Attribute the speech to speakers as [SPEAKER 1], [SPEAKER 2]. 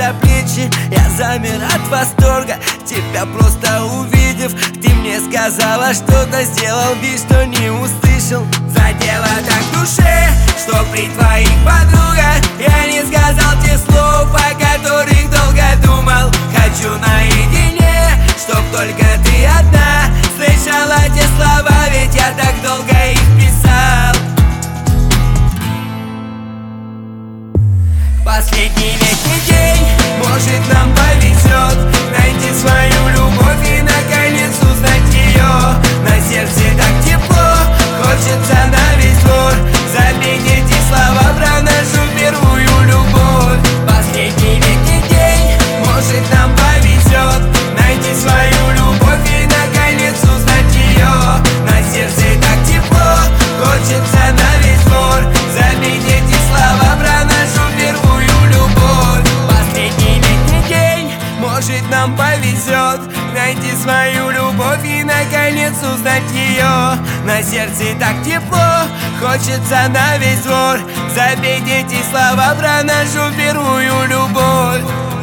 [SPEAKER 1] за плечи, я замер от восторга. Тебя просто увидев, ты мне сказала что-то, сделал вид, что не услышал. Задело так в душе, что при твоих подругах я не сказал те слов, о которых долго думал. Хочу наедине, чтоб только ты одна слышала те слова, ведь я так долго их писал. Последний летний день, может нам повезет найти свою любовь и наконец узнать ее. На сердце так тепло, хочется на весь двор запеть эти слова про нашу первую любовь. Последний летний день, может нам повезет найти свою любовь и наконец узнать ее. На сердце так тепло, хочется на весь двор запеть эти слова про нашу первую любовь. Последний летний день, может нам повезет найти свою любовь и наконец узнать ее. На сердце так тепло, хочется на весь двор запеть эти слова про нашу первую любовь.